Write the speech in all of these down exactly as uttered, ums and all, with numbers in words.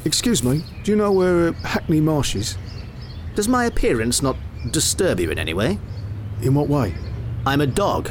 Excuse me, do you know where uh, Hackney Marsh is? Does my appearance not disturb you in any way? In what way? I'm a dog.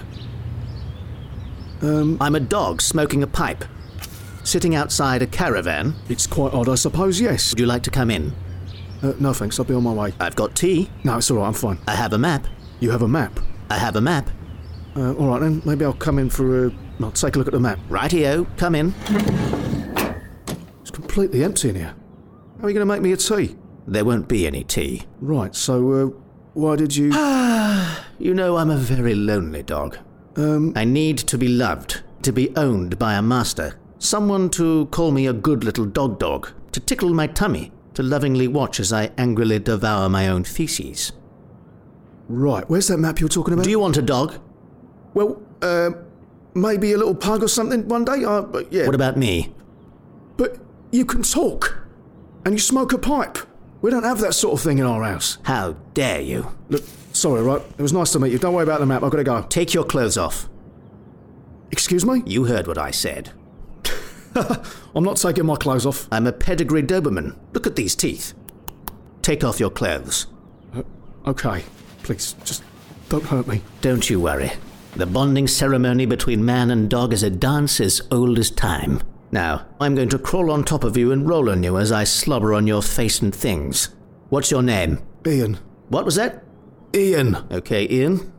Um, I'm a dog smoking a pipe. Sitting outside a caravan. It's quite odd, I suppose, yes. Would you like to come in? Uh, no thanks, I'll be on my way. I've got tea. No, it's alright, I'm fine. I have a map. You have a map? I have a map. Uh, alright then, maybe I'll come in for a... I'll take a look at the map. Rightio, come in. It's completely empty in here. How are you going to make me a tea? There won't be any tea. Right, so, uh, why did you... You know I'm a very lonely dog. Um... I need to be loved, to be owned by a master. Someone to call me a good little dog dog, to tickle my tummy, to lovingly watch as I angrily devour my own feces. Right, where's that map you were talking about? Do you want a dog? Well, uh, maybe a little pug or something one day, uh, but yeah. What about me? But you can talk, and you smoke a pipe. We don't have that sort of thing in our house. How dare you? Look, sorry, right? It was nice to meet you. Don't worry about the map, I've got to go. Take your clothes off. Excuse me? You heard what I said. I'm not taking my clothes off. I'm a pedigree Doberman. Look at these teeth. Take off your clothes. Uh, okay, please, just don't hurt me. Don't you worry. The bonding ceremony between man and dog is a dance as old as time. Now, I'm going to crawl on top of you and roll on you as I slobber on your face and things. What's your name? Ian. What was that? Ian. Okay, Ian.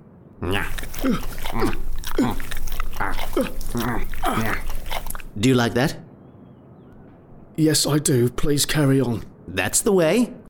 Do you like that? Yes, I do. Please carry on. That's the way.